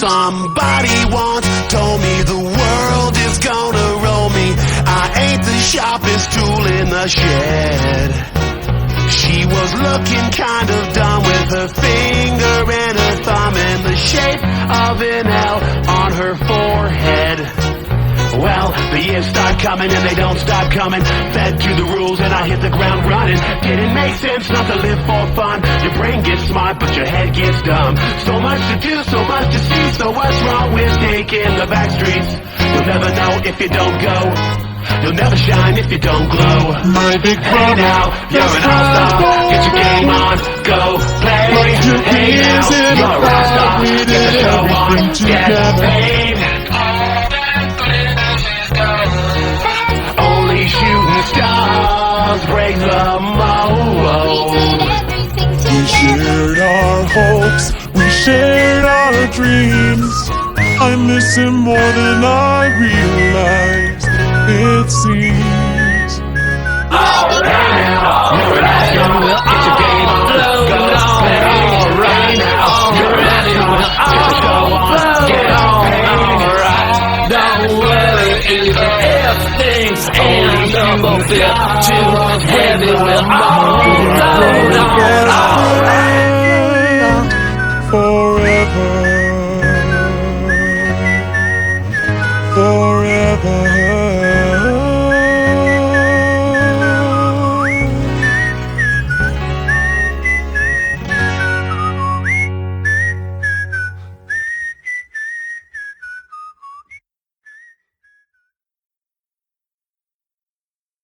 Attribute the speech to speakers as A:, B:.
A: Somebody once told me the world is gonna roll me. I ain't the sharpest tool in the shed. She was looking kind of dumb with her finger and her thumb in the shape of an L on her forehead. Well, the years start coming and they don't stop coming. Fed to the rules and I hit the ground running. Didn't make sense not to live for fun. Your brain gets smart but your head gets dumb. So much to do, so much to see. So what's wrong with taking the back streets? You'll never know if you don't go. You'll never shine if you don't glow.
B: My big
A: Hey
B: brother,
A: now, you're an all-star. Get your game on, go play. Hey now, you're a rock star. Get the show on, get paid. Only shooting stars break the mold.
B: We shared our hopes, we shared our dreams. I miss him more than I realized, it seems.
A: Hey now, you're an all-star. Get your game